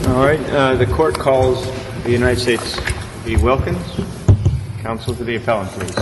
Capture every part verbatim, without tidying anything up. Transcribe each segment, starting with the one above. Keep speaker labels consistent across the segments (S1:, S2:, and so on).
S1: All right. Uh, the court calls the United States v. Wilkins. Counsel to the appellant, please.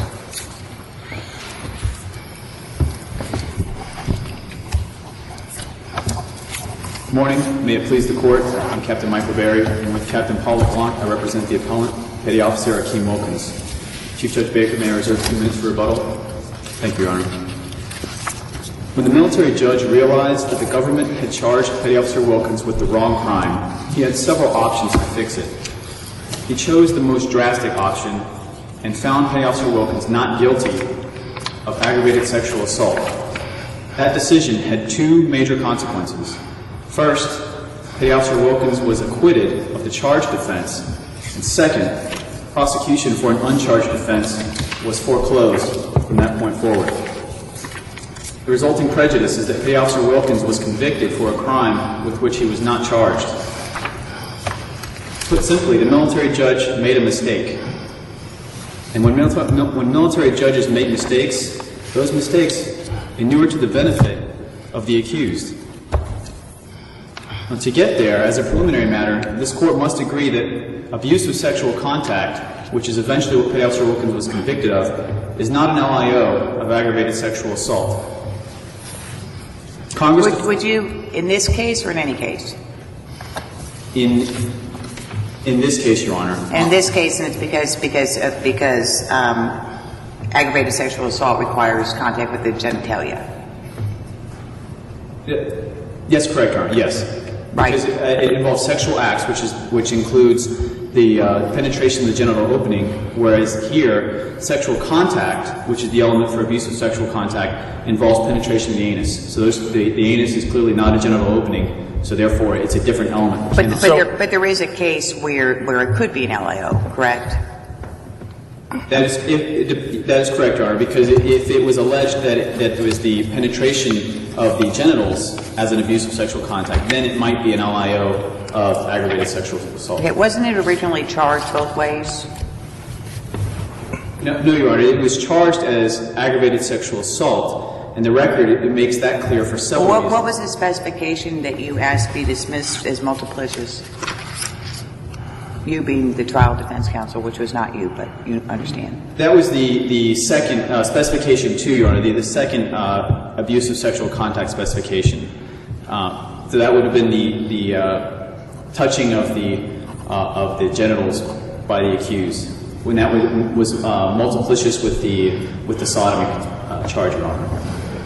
S2: Good morning. May it please the court, I'm Captain Michael Berry, and with Captain Paul LeBlanc, I represent the appellant, Petty Officer Akeem Wilkins. Chief Judge Baker, may I reserve two minutes for rebuttal? Thank you, Your Honor. When the military judge realized that the government had charged Petty Officer Wilkins with the wrong crime, he had several options to fix it. He chose the most drastic option and found Petty Officer Wilkins not guilty of aggravated sexual assault. That decision had two major consequences. First, Petty Officer Wilkins was acquitted of the charged offense, and second, prosecution for an uncharged offense was foreclosed from that point forward. The resulting prejudice is that Petty Officer Wilkins was convicted for a crime with which he was not charged. Put simply, the military judge made a mistake. And when, mil- when military judges make mistakes, those mistakes inure to the benefit of the accused. Now, to get there, as a preliminary matter, this court must agree that abuse of sexual contact, which is eventually what Petty Officer Wilkins was convicted of, is not an L I O of aggravated sexual assault. Congress
S3: would, would you, in this case or in any case?
S2: In in this case, Your Honor.
S3: In this case, and it's because because uh, because um, aggravated sexual assault requires contact with the genitalia.
S2: Yes, correct, Your Honor. Yes.
S3: Right.
S2: Because it, it involves sexual acts, which is which includes the uh, penetration of the genital opening, whereas here, sexual contact, which is the element for abuse of sexual contact, involves penetration of the anus. So those, the, the anus is clearly not a genital opening, so therefore it's a different element.
S3: But, but,
S2: so,
S3: there, but there is a case where, where it could be an L I O, correct?
S2: That is, if, it, that is correct, Your Honor, because if it was alleged that it, that it was the penetration of the genitals as an abuse of sexual contact, then it might be an L I O of aggravated sexual assault.
S3: Okay, wasn't it originally charged both ways?
S2: No, no, Your Honor. It was charged as aggravated sexual assault, and the record, it, it makes that clear for several
S3: well, what,
S2: reasons.
S3: what was the specification that you asked be dismissed as multiplicious? You being the trial defense counsel, which was not you, but you understand.
S2: That was the, the second uh, specification two, Your Honor, the, the second uh, abuse of sexual contact specification. Uh, so that would have been the, the uh, touching of the uh, of the genitals by the accused, when that was, was uh, multiplicious with the with the sodomy uh, charge, Your Honor.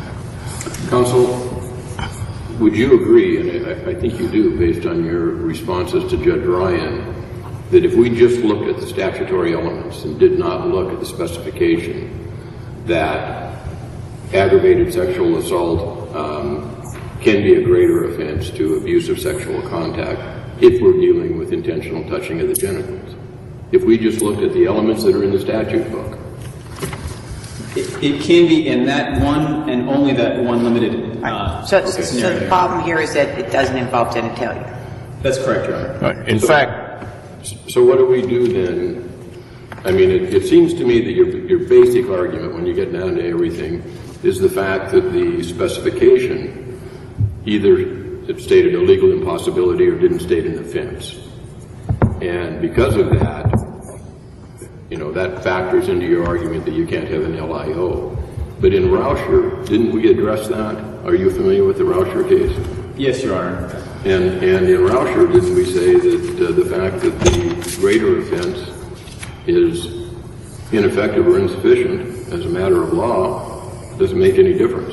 S4: Counsel, would you agree, and I, I think you do, based on your responses to Judge Ryan, that if we just looked at the statutory elements and did not look at the specification, that aggravated sexual assault um, can be a greater offense to abuse of sexual contact if we're dealing with intentional touching of the genitals? If we just looked at the elements that are in the statute book?
S2: It, it can be in that one and only that one limited uh,
S3: so,
S2: okay.
S3: so the problem here is that it doesn't involve genitalia.
S2: That's correct, Your Honor.
S1: Right. In
S4: so,
S1: fact,
S4: so what do we do then? I mean, it, it seems to me that your, your basic argument, when you get down to everything, is the fact that the specification either it stated a legal impossibility or didn't state an offense. And because of that, you know, that factors into your argument that you can't have an L I O. But in Rauscher, didn't we address that? Are you familiar with the Rauscher case?
S2: Yes, Your Honor.
S4: And, and in Rauscher, didn't we say that uh, the fact that the greater offense is ineffective or insufficient as a matter of law doesn't make any difference?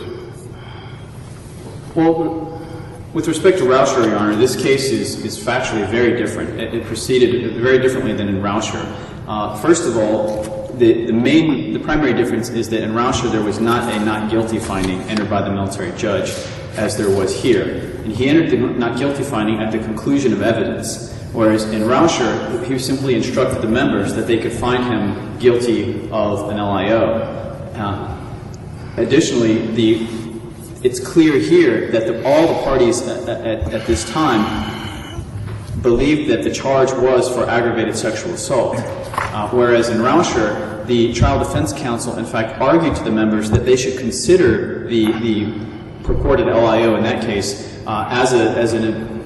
S2: Well, with respect to Rauscher, Your Honor, this case is, is factually very different. It, it proceeded very differently than in Rauscher. Uh, first of all, the, the main, the primary difference is that in Rauscher there was not a not guilty finding entered by the military judge as there was here. And he entered the not guilty finding at the conclusion of evidence, whereas in Rauscher, he simply instructed the members that they could find him guilty of an L I O. Uh, additionally, the it's clear here that the, all the parties at, at, at this time believed that the charge was for aggravated sexual assault, uh, whereas in Rauscher, the trial defense counsel, in fact, argued to the members that they should consider the, the purported L I O in that case uh, as a as an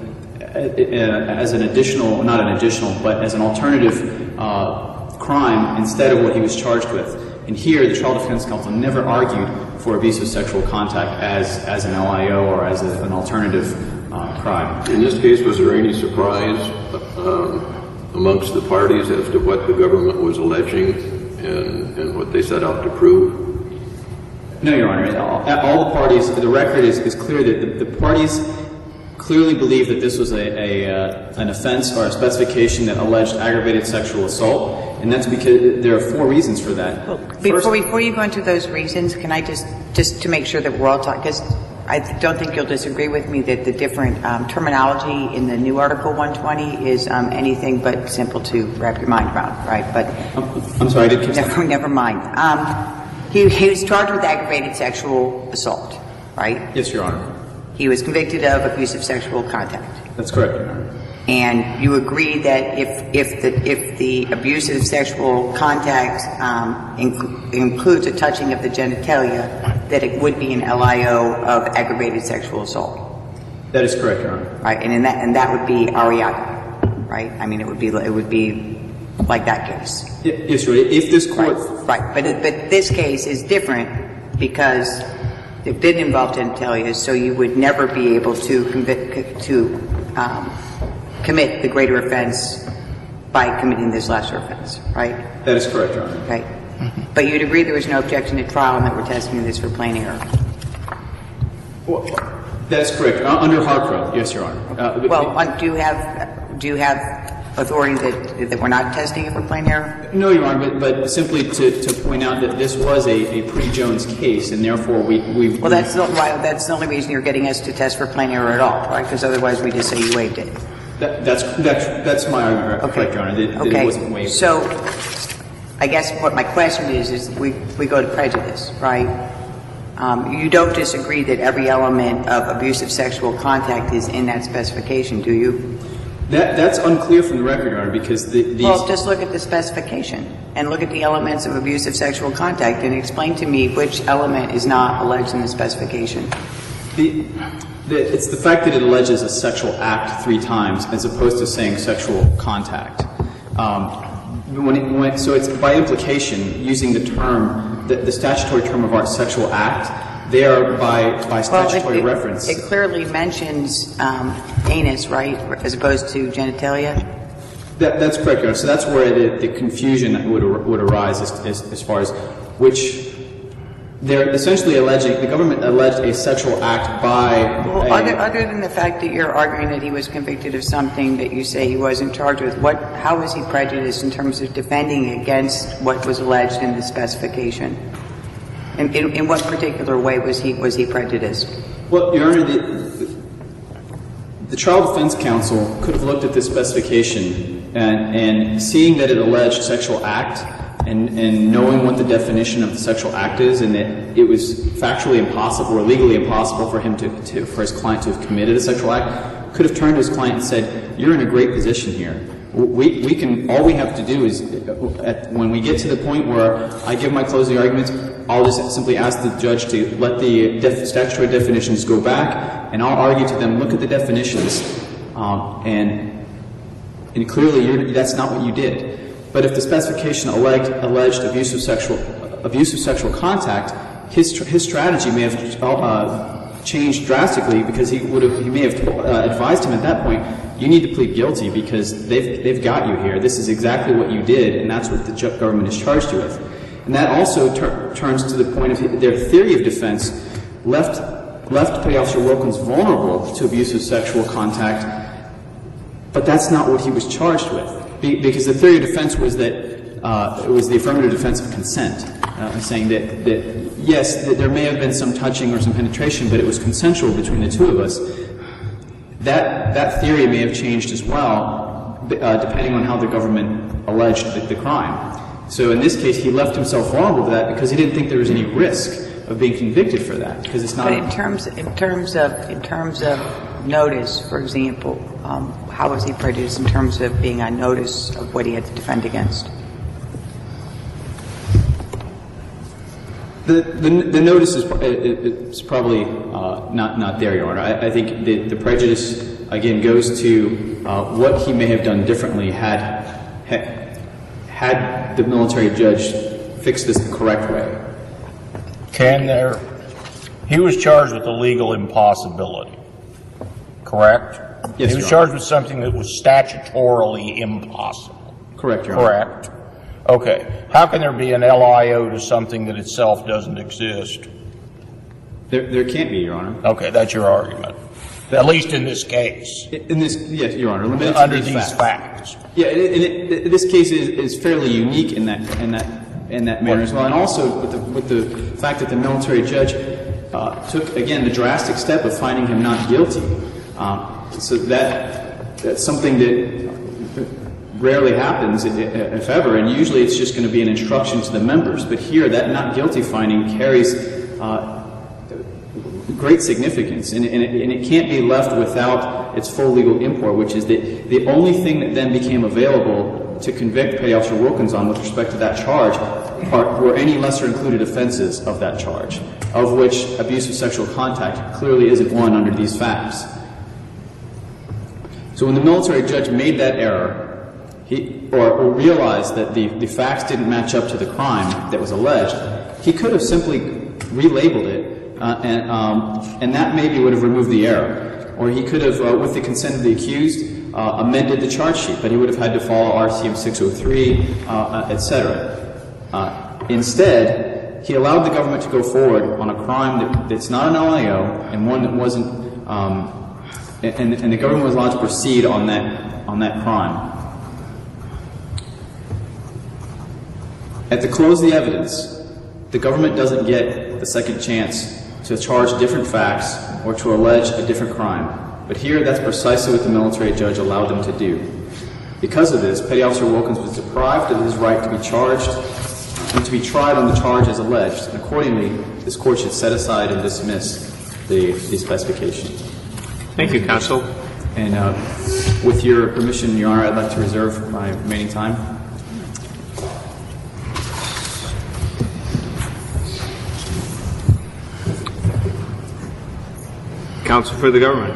S2: as an additional, not an additional, but as an alternative uh, crime instead of what he was charged with. And here, the Trial Defense Counsel never argued for abuse of sexual contact as, as an L I O or as a, an alternative uh, crime.
S4: In this case, was there any surprise um, amongst the parties as to what the government was alleging and, and what they set out to prove?
S2: No, Your Honor. All, all the parties, the record is, is clear that the, the parties clearly believe that this was a, a uh, an offense or a specification that alleged aggravated sexual assault, and that's because there are four reasons for that.
S3: Well, before,
S2: First,
S3: before you go into those reasons, can I just, just to make sure that we're all talking, because I don't think you'll disagree with me that the different um, terminology in the new Article one twenty is um, anything but simple to wrap your mind around, right? But
S2: I'm, I'm sorry, I didn't catch that.
S3: never, never mind. Um, he, he was charged with aggravated sexual assault, right?
S2: Yes, Your Honor.
S3: He was convicted of abusive sexual contact.
S2: That's correct, Your Honor.
S3: And you agree that if if the if the abusive sexual contact um, inc- includes a touching of the genitalia, that it would be an L I O of aggravated sexual assault,
S2: That is correct, Your Honor.
S3: right? And in that and that would be Ariadne, right? I mean, it would be it would be like that case,
S2: Y- Yes, Your Honor. If this
S3: right?
S2: court,
S3: Right. But it, but this case is different because it didn't involve genitalia, so you would never be able to convict to um, commit the greater offense by committing this lesser offense, right?
S2: that is correct, Your Honor.
S3: Right. But you'd agree there was no objection at trial and that we're testing this for plain error.
S2: Well, that is correct. Uh, under Harcroft, yes, Your Honor. Uh, but-
S3: Well, uh, do you have do you have authority that that we're not testing it for plain error?
S2: No, Your Honor, but, but simply to, to point out that this was a, a pre-Jones case, and therefore we we
S3: Well, that's the, why, that's the only reason you're getting us to test for plain error at all, right? Because otherwise we just say you waived it.
S2: that, that's that's that's my argument,
S3: Okay.
S2: correct, Your Honor. That, that
S3: Okay.
S2: it wasn't waived.
S3: So, I guess what my question is, is we, we go to prejudice, right? Um, you don't disagree that every element of abusive sexual contact is in that specification, do you?
S2: That that's unclear from the record, Your Honor, because the, these.
S3: Well, just look at the specification and look at the elements of abusive sexual contact and explain to me which element is not alleged in the specification.
S2: The, the, it's the fact that it alleges a sexual act three times as opposed to saying sexual contact. Um, when it, when, so it's by implication using the term, the, the statutory term of art, sexual act, they are by, by statutory
S3: well, it, it,
S2: reference.
S3: It clearly mentions um, anus, right, as opposed to genitalia?
S2: That, that's correct, Your Honor. So that's where the, the confusion would, would arise as, as, as far as which they're essentially alleging, the government alleged a sexual act by
S3: Well,
S2: a,
S3: other, other than the fact that you're arguing that he was convicted of something that you say he wasn't charged with, what, how was he prejudiced in terms of defending against what was alleged in the specification? In, in, in what particular way was he was he prejudiced?
S2: Well, Your Honor, the, the, the Trial Defense Counsel could have looked at this specification and, and seeing that it alleged sexual act and, and knowing what the definition of the sexual act is and that it was factually impossible or legally impossible for him to, to for his client to have committed a sexual act, could have turned to his client and said, you're in a great position here. We, we can, all we have to do is, at, when we get to the point where I give my closing arguments, I'll just simply ask the judge to let the def, statutory definitions go back, and I'll argue to them, look at the definitions, um, and, and clearly you're, that's not what you did. But if the specification alleged, alleged abusive sexual, abusive sexual contact, his, his strategy may have uh, changed drastically because he would have, he may have uh, advised him at that point, you need to plead guilty because they've, they've got you here. This is exactly what you did, and that's what the government has charged you with. And that also tur- turns to the point of their theory of defense left, left Petty Officer Wilkins vulnerable to abusive sexual contact, but that's not what he was charged with. Be- because the theory of defense was that uh, it was the affirmative defense of consent, uh, saying that, that yes, that there may have been some touching or some penetration, but it was consensual between the two of us. That, that theory may have changed as well, uh, depending on how the government alleged the, the crime. So in this case, he left himself vulnerable to that because he didn't think there was any risk of being convicted for that, because it's not.
S3: But in terms, in terms of, in terms of notice, for example, um, how was he prejudiced in terms of being on notice of what he had to defend against?
S2: The, the, the notice is, is probably uh, not, not there, Your Honor. I, I think the, the prejudice again, goes to uh, what he may have done differently had, had, had the military judge fixed this the correct way.
S5: Can there, he was charged with a legal impossibility, correct?
S2: Yes,
S5: He was
S2: Your
S5: charged
S2: Honor.
S5: with something that was statutorily impossible.
S2: Correct, Your Honor.
S5: Correct. Okay. How can there be an L I O to something that itself doesn't exist?
S2: There, there can't be, Your Honor.
S5: Okay, that's your argument. At least in this case.
S2: In this, yes, Your Honor, limited to
S5: Under
S2: these
S5: these
S2: facts.
S5: facts.
S2: Yeah, and it, and it, this case is, is fairly unique in that in that in that manner as well, and also with the with the fact that the military judge uh, took again the drastic step of finding him not guilty. Um, so that that's something that rarely happens, if ever, and usually it's just going to be an instruction to the members. But here, that not guilty finding carries Uh, great significance, and, and, it, and it can't be left without its full legal import, which is that the only thing that then became available to convict Petty Officer Wilkins on with respect to that charge are, were any lesser included offenses of that charge, of which abuse of sexual contact clearly isn't one under these facts. So when the military judge made that error, he, or, or realized that the, the facts didn't match up to the crime that was alleged, he could have simply relabeled it. Uh, and, um, and that maybe would have removed the error. Or he could have, uh, with the consent of the accused, uh, amended the charge sheet, but he would have had to follow R C M six oh three, uh, et cetera. Uh, instead, he allowed the government to go forward on a crime that, that's not an L I O and one that wasn't, um, and, and the government was allowed to proceed on that, on that crime. At the close of the evidence, the government doesn't get the second chance to charge different facts or to allege a different crime. But here, that's precisely what the military judge allowed them to do. Because of this, Petty Officer Wilkins was deprived of his right to be charged and to be tried on the charge as alleged. And accordingly, this court should set aside and dismiss the, the specification.
S1: Thank you, counsel.
S2: And uh, with your permission, Your Honor, I'd like to reserve my remaining time.
S1: Counsel for the government.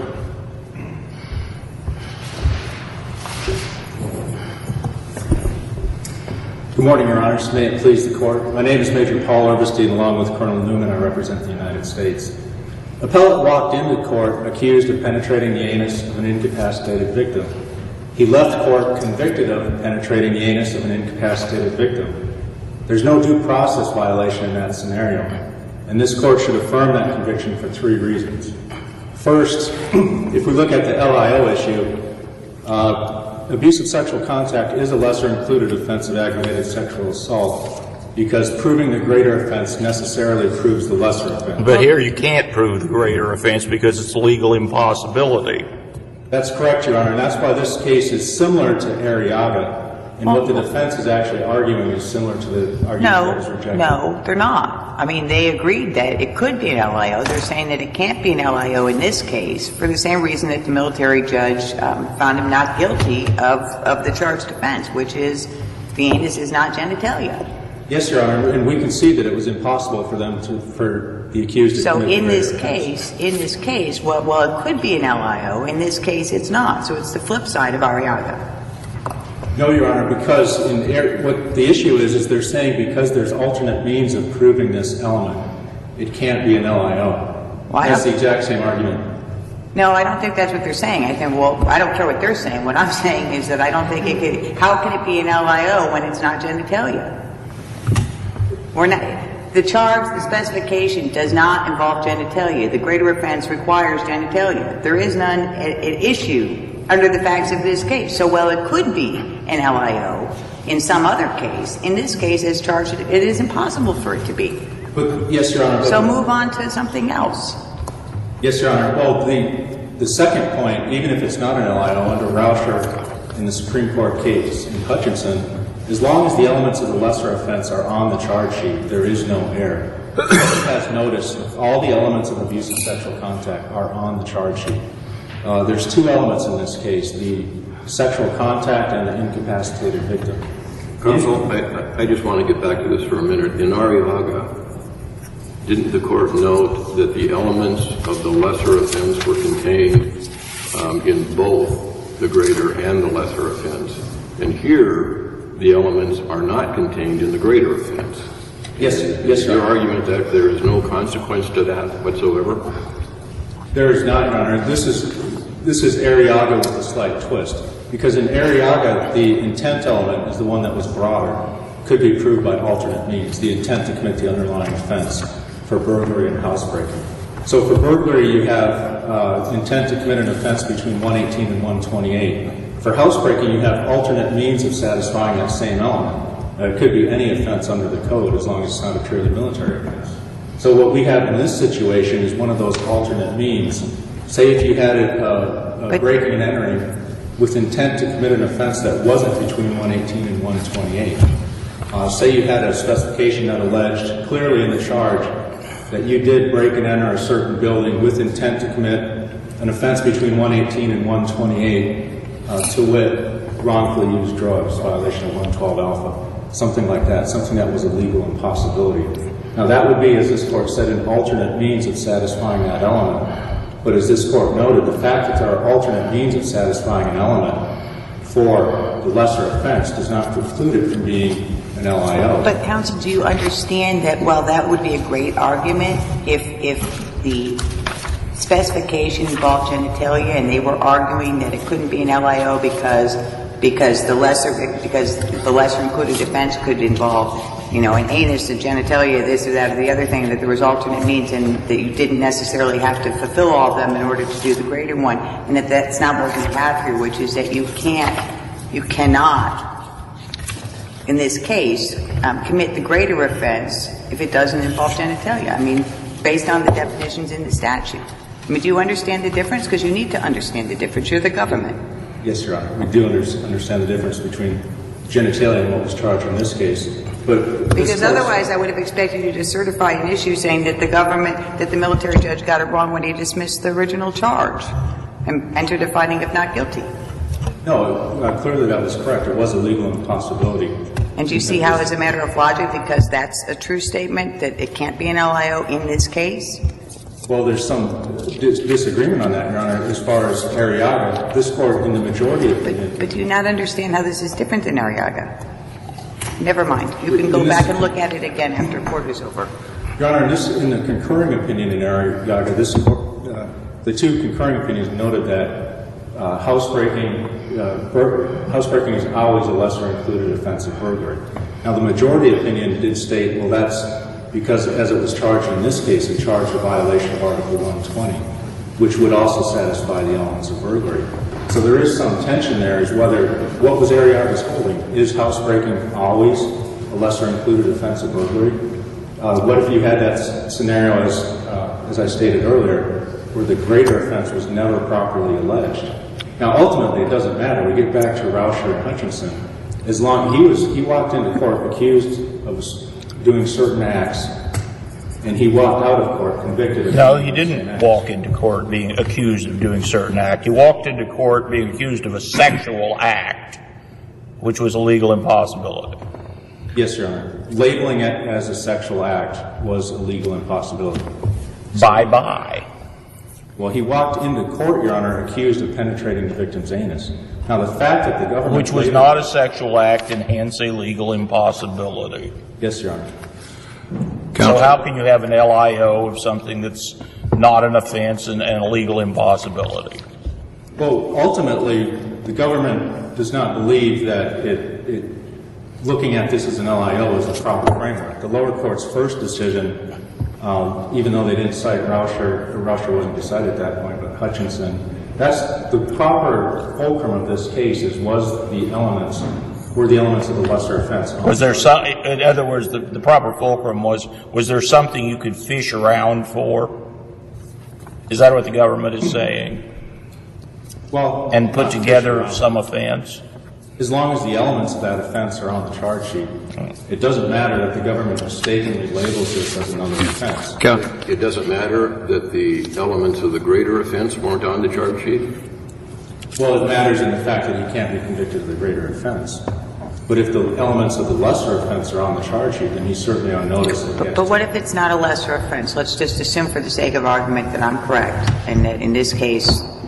S6: Good morning, Your Honors. May it please the Court. My name is Major Paul Overstein. Along with Colonel Newman, I represent the United States. Appellant walked into court accused of penetrating the anus of an incapacitated victim. He left court convicted of penetrating the anus of an incapacitated victim. There's no due process violation in that scenario, and this court should affirm that conviction for three reasons. First, if we look at the L I O issue, uh, abusive sexual contact is a lesser included offense of aggravated sexual assault because proving the greater offense necessarily proves the lesser offense.
S5: But here you can't prove the greater offense because it's a legal impossibility.
S6: That's correct, Your Honor, and that's why this case is similar to Arriaga, and what the defense is actually arguing is similar to the argument that was
S3: No,
S6: rejected.
S3: no, they're not. I mean, they agreed that it could be an L I O. They're saying that it can't be an L I O in this case for the same reason that the military judge um, found him not guilty of, of the charged offense, which is the anus is not genitalia.
S6: Yes, Your Honor, and we concede that it was impossible for them to, for the accused to
S3: So
S6: commit
S3: in
S6: the
S3: this
S6: greater offense.
S3: case, in this case, well, well, it could be an L I O. In this case, it's not. So it's the flip side of Arriaga.
S6: No, Your Honor, because in what the issue is, is they're saying because there's alternate means of proving this element, it can't be an L I O.
S3: Why
S6: That's
S3: not?
S6: the exact same argument.
S3: No, I don't think that's what they're saying. I think, well, I don't care what they're saying. What I'm saying is that I don't think it could, how can it be an L I O when it's not genitalia? We're not, the charge, the specification does not involve genitalia. The greater offense requires genitalia. There is none at, at issue under the facts of this case. So, well, it could be an L I O in some other case. In this case, as charged, it is impossible for it to be.
S6: But, yes, Your Honor. But
S3: So move on to something else.
S6: Yes, Your Honor. Well, the, the second point, even if it's not an L I O, under Rauscher in the Supreme Court case in Hutchinson, as long as the elements of the lesser offense are on the charge sheet, there is no error. The court has noticed that all the elements of abusive sexual contact are on the charge sheet. Uh, there's two elements in this case, the sexual contact and the incapacitated victim.
S4: Counsel, I, I just want to get back to this for a minute. In Arriaga, didn't the court note that the elements of the lesser offense were contained um, in both the greater and the lesser offense. And here, the elements are not contained in the greater offense.
S6: Yes, yes,
S4: Your
S6: Your Honor.
S4: argument that there is no consequence to that whatsoever?
S6: There is not, Your Honor. This is, this is Arriaga with a slight twist. Because in Arriaga, the intent element is the one that was broader, could be proved by alternate means, the intent to commit the underlying offense for burglary and housebreaking. So for burglary, you have uh, intent to commit an offense between one eighteen and one twenty-eight. For housebreaking, you have alternate means of satisfying that same element. Uh, it could be any offense under the code as long as it's not a purely military offense. So what we have in this situation is one of those alternate means. Say if you had a, a, a breaking and entering with intent to commit an offense that wasn't between one eighteen and one twenty-eight. Uh, say you had a specification that alleged clearly in the charge that you did break and enter a certain building with intent to commit an offense between one eighteen and one twenty-eight, uh, to wit, wrongfully used drugs, violation of one twelve alpha, something like that, something that was a legal impossibility. Now that would be, as this court said, an alternate means of satisfying that element. But as this court noted, the fact that there are alternate means of satisfying an element for the lesser offense does not preclude it from being an L I O.
S3: But counsel, do you understand that, well, that would be a great argument if, if the specification involved genitalia and they were arguing that it couldn't be an L I O because, because the lesser, because the lesser included offense could involve, you know, an anus, a genitalia, this or that or the other thing, that there was alternate means and that you didn't necessarily have to fulfill all of them in order to do the greater one, and that that's not what we have here, which is that you can't, you cannot, in this case, um, commit the greater offense if it doesn't involve genitalia. I mean, based on the definitions in the statute. I mean, do you understand the difference? Because you need to understand the difference. You're the government.
S6: Yes, Your Honor. We do under understand the difference between genitalia and what was charged in this case. But
S3: because otherwise I would have expected you to certify an issue saying that the government, that the military judge got it wrong when he dismissed the original charge and entered a finding of not guilty.
S6: No, uh, clearly that was correct. It was a legal impossibility.
S3: And do you see how, as a matter of logic, because that's a true statement, that it can't be an L I O in this case?
S6: Well, there's some dis disagreement on that, Your Honor, as far as Arriaga. This court, in the majority of
S3: But,
S6: it.
S3: but do you not understand how this is different than Arriaga? Never mind. You can go back and look at it again after court is over.
S6: Your Honor, this, in the concurring opinion in Arriaga, this, uh, the two concurring opinions noted that uh, housebreaking, uh, housebreaking is always a lesser included offense of burglary. Now, the majority opinion did state, well, that's because, as it was charged in this case, it charged a violation of Article one twenty, which would also satisfy the elements of burglary. So there is some tension there as whether what was Arriaga's holding. Is housebreaking always a lesser included offense of burglary? Uh, what if you had that scenario, as, uh, as I stated earlier, where the greater offense was never properly alleged? Now, ultimately, it doesn't matter. We get back to Rauscher and Hutchinson. As long he was, he walked into court accused of doing certain acts, and he walked out of court convicted of
S5: No, he didn't walk into court being accused of doing certain act. He walked into court being accused of a sexual act, which was a legal impossibility.
S6: Yes, Your Honor. Labeling it as a sexual act was a legal impossibility.
S5: Bye-bye.
S6: Well, he walked into court, Your Honor, accused of penetrating the victim's anus. Now, the fact that the government...
S5: Which was not a sexual act and hence a legal impossibility.
S6: Yes, Your Honor.
S5: So how can you have an L I O of something that's not an offense and, and a legal impossibility?
S6: Well, ultimately, the government does not believe that it, it, looking at this as an L I O is the proper framework. The lower court's first decision, um, even though they didn't cite Rauscher, Rauscher wasn't decided at that point, but Hutchinson, that's the proper fulcrum of this case is was the elements, were the elements of the lesser offense.
S5: Was there some, in other words, the, the proper fulcrum was, was there something you could fish around for? Is that what the government is saying?
S6: Well,
S5: and put together some offense?
S6: As long as the elements of that offense are on the charge sheet. It doesn't matter that the government mistakenly labels this as another offense.
S4: It doesn't matter that the elements of the greater offense weren't on the charge sheet?
S6: Well, it matters in the fact that you can't be convicted of the greater offense. But if the elements of the lesser offense are on the charge sheet, then he's certainly on notice.
S3: But, but what if it's not a lesser offense? Let's just assume for the sake of argument that I'm correct, and that in this case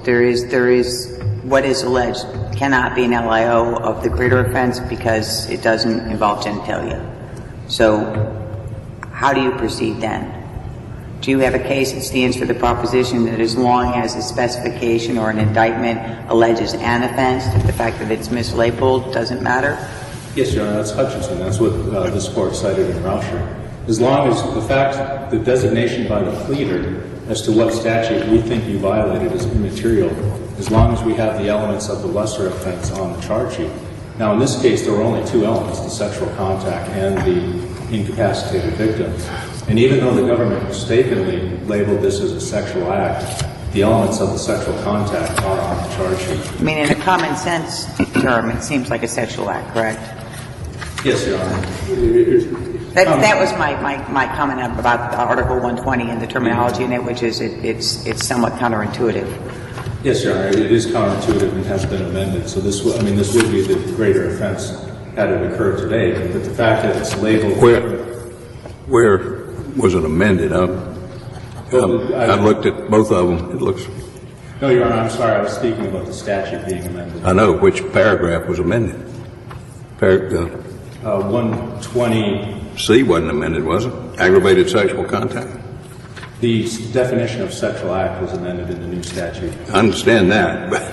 S3: There is, there is, what is alleged cannot be an L I O of the greater offense because it doesn't involve genitalia. So how do you proceed then? Do you have a case that stands for the proposition that as long as a specification or an indictment alleges an offense, that the fact that it's mislabeled doesn't matter?
S6: Yes, Your Honor, that's Hutchinson. That's what uh, this court cited in Rauscher. As long as the fact, the designation by the pleader as to what statute we think you violated is immaterial, as long as we have the elements of the lesser offense on the charge sheet. Now, in this case, there were only two elements, the sexual contact and the incapacitated victim. And even though the government mistakenly labeled this as a sexual act, the elements of the sexual contact are on the charge sheet.
S3: I mean, in a common sense term, it seems like a sexual act, correct?
S6: Yes, Your Honor.
S3: That, that was my, my, my comment about Article one twenty and the terminology in it, which is it, it's, it's somewhat counterintuitive.
S6: Yes, Your Honor, it is counterintuitive and has been amended. So this, I mean, this would be the greater offense had it occurred today. But the fact that it's labeled...
S7: Where, where was it amended? I,
S6: well,
S7: I, I looked at both of them. It looks...
S6: No, Your Honor, I'm sorry. I was speaking about the statute being amended.
S7: I know. Which paragraph was amended? Par- uh,
S6: Uh, one twenty,
S7: C wasn't amended, was it? Aggravated sexual contact?
S6: the definition of sexual act was amended in the new statute.
S7: I understand that, but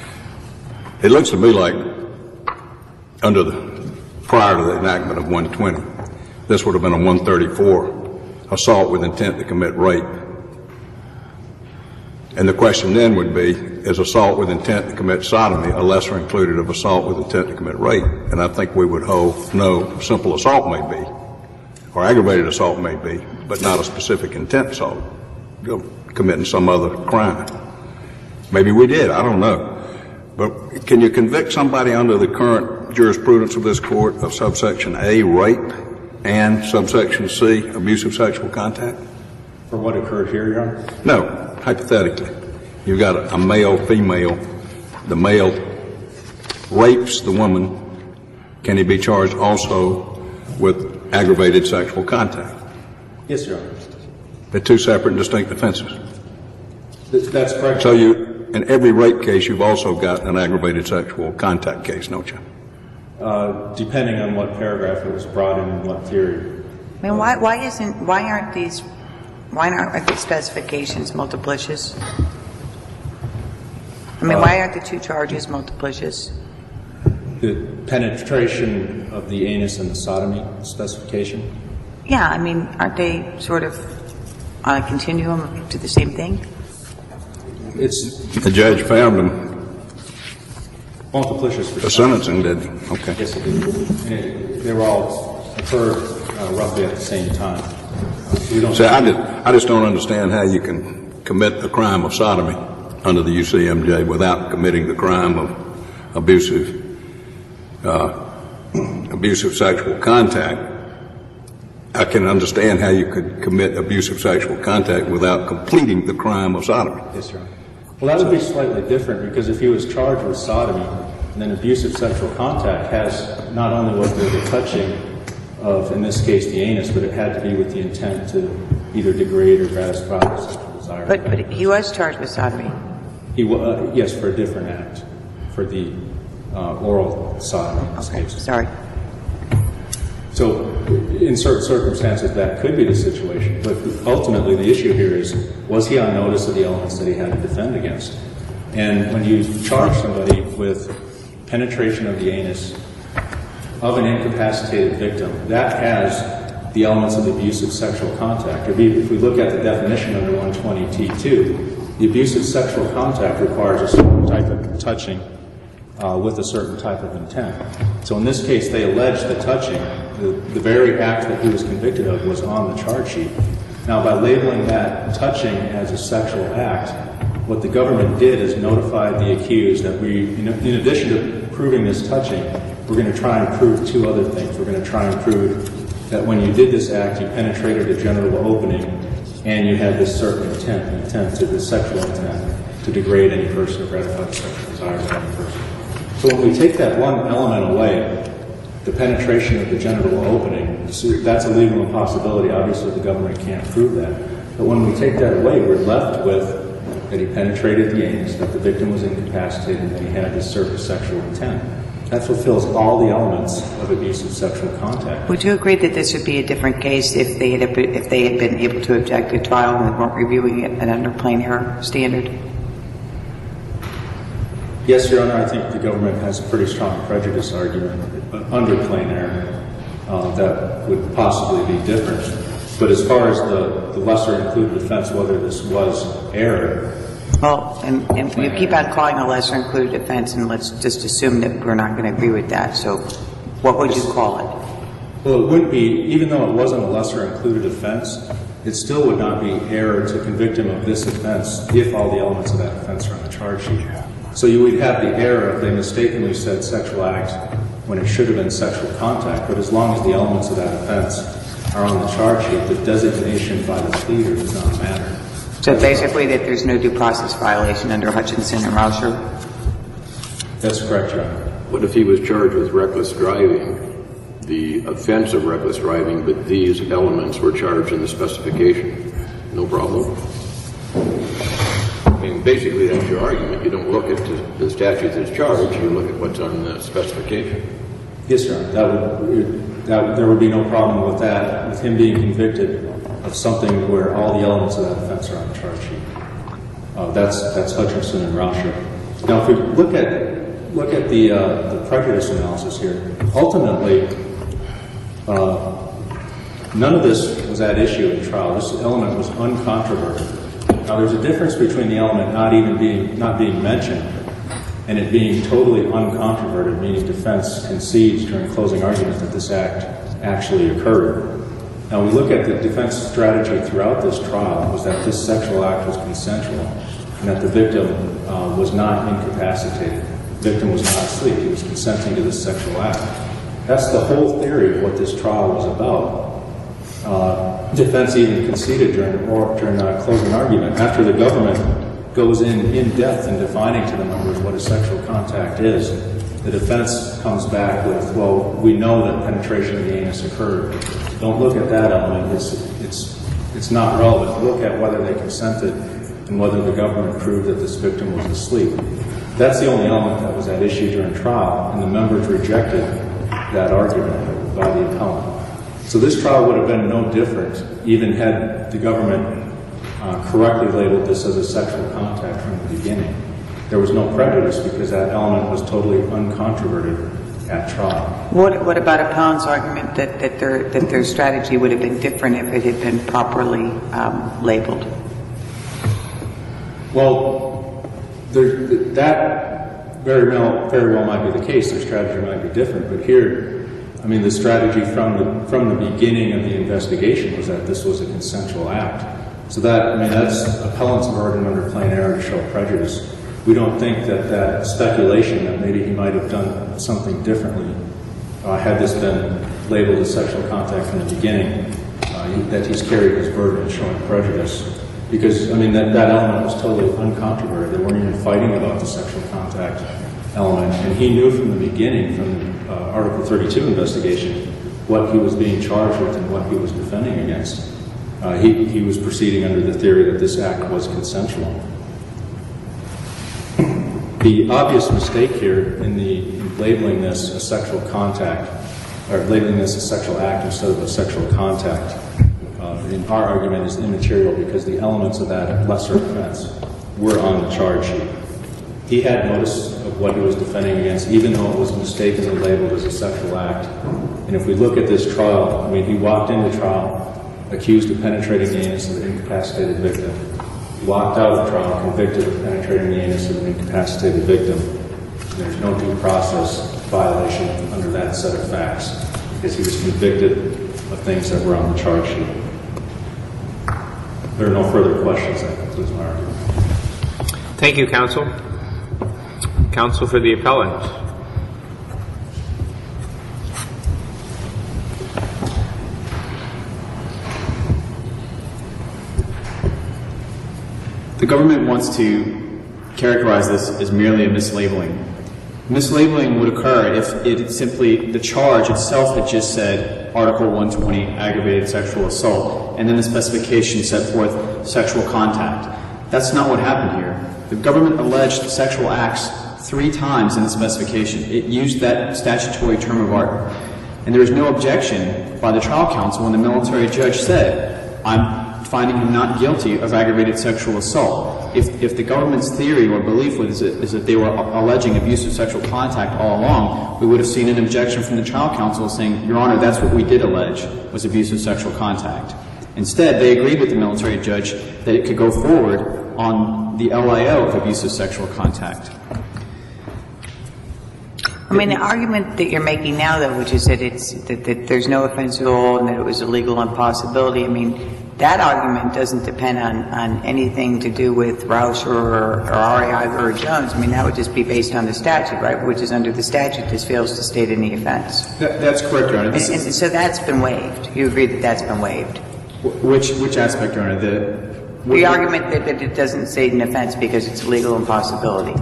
S7: it looks to me like under the, prior to the enactment of one twenty, this would have been a one thirty-four, assault with intent to commit rape. And the question then would be, is assault with intent to commit sodomy a lesser included of assault with intent to commit rape? And I think we would hold, no, simple assault may be, or aggravated assault may be, but not a specific intent assault, you know, committing some other crime. Maybe we did, I don't know. But can you convict somebody under the current jurisprudence of this court of subsection A, rape, and subsection C, abusive sexual contact?
S6: For what occurred here, Your Honor?
S7: No. Hypothetically, you've got a, a male, female. The male rapes the woman. Can he be charged also with aggravated sexual contact?
S6: Yes, Your Honor.
S7: They're two separate and distinct offenses.
S6: Th- that's correct.
S7: So you, in every rape case, you've also got an aggravated sexual contact case, don't you?
S6: Uh, depending on what paragraph it was brought in and what theory.
S3: I mean, why, why isn't, why aren't these, why aren't the specifications multiplicious? I mean, why aren't the two charges multiplicious?
S6: The penetration of the anus and the sodomy specification?
S3: Yeah, I mean, aren't they sort of on a continuum to the same thing?
S6: It's
S7: The judge found them
S6: multiplicious for
S7: for sentencing, did he? Okay.
S6: Yes, it did. And it, they were all occurred uh, roughly at the same time. We don't.
S7: See, I just, I just don't understand how you can commit the crime of sodomy under the U C M J without committing the crime of abusive, uh, abusive sexual contact. I can understand how you could commit abusive sexual contact without completing the crime of sodomy.
S6: Yes, Your Honor. Well, that would be slightly different because if he was charged with sodomy, then abusive sexual contact has not only was there the touching of, in this case, the anus, but it had to be with the intent to either degrade or gratify a sexual desire.
S3: But, but he was charged with sodomy.
S6: He, uh, yes, for a different act, for the uh, oral sodomy in this
S3: Okay,
S6: case.
S3: sorry.
S6: So in certain circumstances, that could be the situation. But ultimately, the issue here is, was he on notice of the elements that he had to defend against? And when you charge somebody with penetration of the anus of an incapacitated victim, that has the elements of abusive sexual contact. If we look at the definition under one twenty T two, the abusive sexual contact requires a certain type of touching uh, with a certain type of intent. So in this case, they allege the touching, the, the very act that he was convicted of was on the charge sheet. Now, by labeling that touching as a sexual act, what the government did is notified the accused that we, in, in addition to proving this touching, we're going to try and prove two other things. We're going to try and prove that when you did this act, you penetrated a genital opening and you had this certain intent, intent to the sexual intent to degrade any person or gratify the sexual desires of any person. So when we take that one element away, the penetration of the genital opening, that's a legal impossibility. Obviously, the government can't prove that. But when we take that away, we're left with that he penetrated the anus, that the victim was incapacitated, that he had this surface sexual intent. That fulfills all the elements of abusive sexual contact.
S3: Would you agree that this would be a different case if they had been, if they had been able to object at trial and weren't reviewing it at under plain error standard?
S6: Yes, Your Honor, I think the government has a pretty strong prejudice argument under plain error uh, that would possibly be different. But as far as the, the lesser included offense, whether this was error,
S3: Well, and, and you keep on calling a lesser included offense, and let's just assume that we're not going to agree with that. So what would you call it?
S6: well, it wouldn't be, even though it wasn't a lesser included offense, it still would not be error to convict him of this offense if all the elements of that offense are on the charge sheet. So you would have the error if they mistakenly said sexual act when it should have been sexual contact, but as long as the elements of that offense are on the charge sheet, the designation by the pleader does not matter.
S3: So basically that there's no due process violation under Hutchinson and Rauscher?
S6: That's correct, Your Honor.
S4: What if he was charged with reckless driving, the offense of reckless driving, but these elements were charged in the specification? No problem? I mean, basically that's your argument. You don't look at the statute that's charged, you look at what's on the specification.
S6: Yes, Your Honor. That would, that, there would be no problem with that, with him being convicted of something where all the elements of that offense are on the charge sheet. Uh, that's that's Hutchinson and Rauscher. Now, if we look at look at the uh, the prejudice analysis here, ultimately, uh, none of this was at issue in trial. This element was uncontroverted. Now, there's a difference between the element not even being not being mentioned and it being totally uncontroverted, meaning defense concedes during closing argument that this act actually occurred. Now, we look at the defense strategy throughout this trial was that this sexual act was consensual and that the victim uh, was not incapacitated. The victim was not asleep. He was consenting to this sexual act. That's the whole theory of what this trial was about. Uh, defense even conceded during, or, during uh, closing argument. After the government goes in in depth in defining to the members what a sexual contact is, the defense comes back with, well, we know that penetration of the anus occurred. Don't look at that element. It's, it's, it's not relevant. Look at whether they consented and whether the government proved that this victim was asleep. That's the only element that was at issue during trial, and the members rejected that argument by the appellant. So this trial would have been no different, even had the government uh, correctly labeled this as a sexual contact from the beginning. There was no prejudice because that element was totally uncontroverted at trial.
S3: What, what about appellant's argument that, that, their, that their strategy would have been different if it had been properly um, labeled?
S6: Well, there, that very well, very well might be the case. Their strategy might be different, but here, I mean, the strategy from the from the beginning of the investigation was that this was a consensual act. So that, I mean, that's appellant's burden under plain error to show prejudice. We don't think that that speculation that maybe he might have done something differently uh, had this been labeled as sexual contact from the beginning, uh, he, that he's carried his burden in showing prejudice. Because, I mean, that, that element was totally uncontroverted. They weren't even fighting about the sexual contact element. And he knew from the beginning, from the uh, Article thirty-two investigation, what he was being charged with and what he was defending against. Uh, he, he was proceeding under the theory that this act was consensual. The obvious mistake here in the in labeling this a sexual contact, or labeling this a sexual act instead of a sexual contact, uh, in our argument is immaterial because the elements of that lesser offense were on the charge sheet. He had notice of what he was defending against, even though it was mistakenly labeled as a sexual act. And if we look at this trial, I mean, he walked into trial accused of penetrating the anus of an incapacitated victim. He walked out of trial convicted of penetrating the anus of an incapacitated victim. There's no due process violation under that set of facts because he was convicted of things that were on the charge sheet. If there are no further questions, that concludes my argument.
S1: Thank you, counsel. Counsel for the appellant.
S2: The government wants to characterize this as merely a mislabeling. Mislabeling would occur if it simply, the charge itself had just said Article one twenty, aggravated sexual assault, and then the specification set forth sexual contact. That's not what happened here. The government alleged sexual acts three times in the specification. It used that statutory term of art. And there was no objection by the trial counsel when the military judge said, I'm finding him not guilty of aggravated sexual assault. If, if the government's theory or belief was that, is that they were alleging abusive sexual contact all along, we would have seen an objection from the trial counsel saying, Your Honor, that's what we did allege, was abusive sexual contact. Instead, they agreed with the military judge that it could go forward on the L I O of abusive sexual contact.
S3: I mean, the argument that you're making now, though, which is that it's that, that there's no offense at all and that it was a legal impossibility, I mean, that argument doesn't depend on, on anything to do with Rauscher or, or Arriaga or Jones. I mean, that would just be based on the statute, right, which is under the statute, this fails to state any offense.
S2: That, that's correct, Your Honor.
S3: And, and so that's been waived. You agree that that's been waived?
S2: Which, which aspect, Your Honor? The,
S3: the argument that, that it doesn't state an offense because it's a legal impossibility.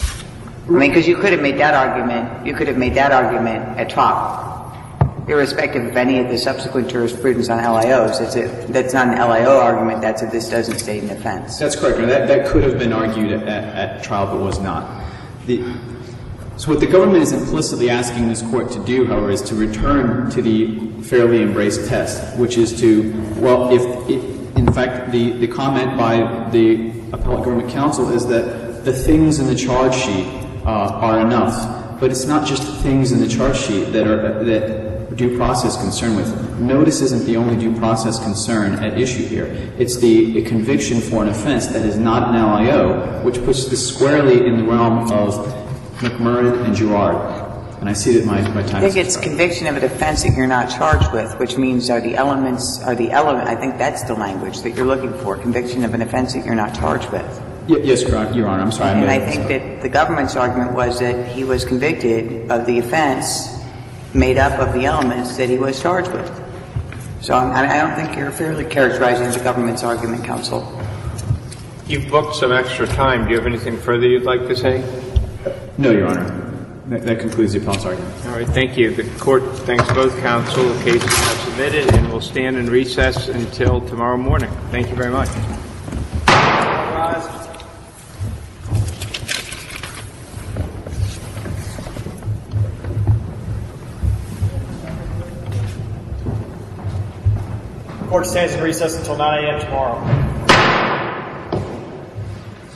S3: I mean, because you could have made that argument, you could have made that argument at trial, irrespective of any of the subsequent jurisprudence on L I Os. It's a, that's not an L I O argument, that's a this doesn't state an offense.
S2: That's correct, Your Honor. That, that could have been argued at, at, at trial, but was not. The, so what the government is implicitly asking this Court to do, however, is to return to the fairly embraced test, which is to, well, if, if in fact, the, the comment by the appellate government counsel is that the things in the charge sheet Uh, are enough. But it's not just things in the charge sheet that are that due process concern with. Notice isn't the only due process concern at issue here. It's the a conviction for an offense that is not an L I O, which puts this squarely in the realm of McMurrin and Girard. And I see that my, my time is
S3: I think it's conviction of an offense that you're not charged with, which means are the elements, are the element, I think that's the language that you're looking for, conviction of an offense that you're not charged with.
S2: Yes, Your Honor. I'm sorry.
S3: And I think that the government's argument was that he was convicted of the offense made up of the elements that he was charged with. So I, I don't think you're fairly characterizing the government's argument, counsel.
S1: You've booked some extra time. Do you have anything further you'd like to say?
S2: No, Your Honor. That, that concludes the appellant's argument.
S1: All right. Thank you. The Court thanks both counsel. The case is now submitted and will stand in recess until tomorrow morning. Thank you very much.
S8: Court stands in recess until nine a.m. tomorrow.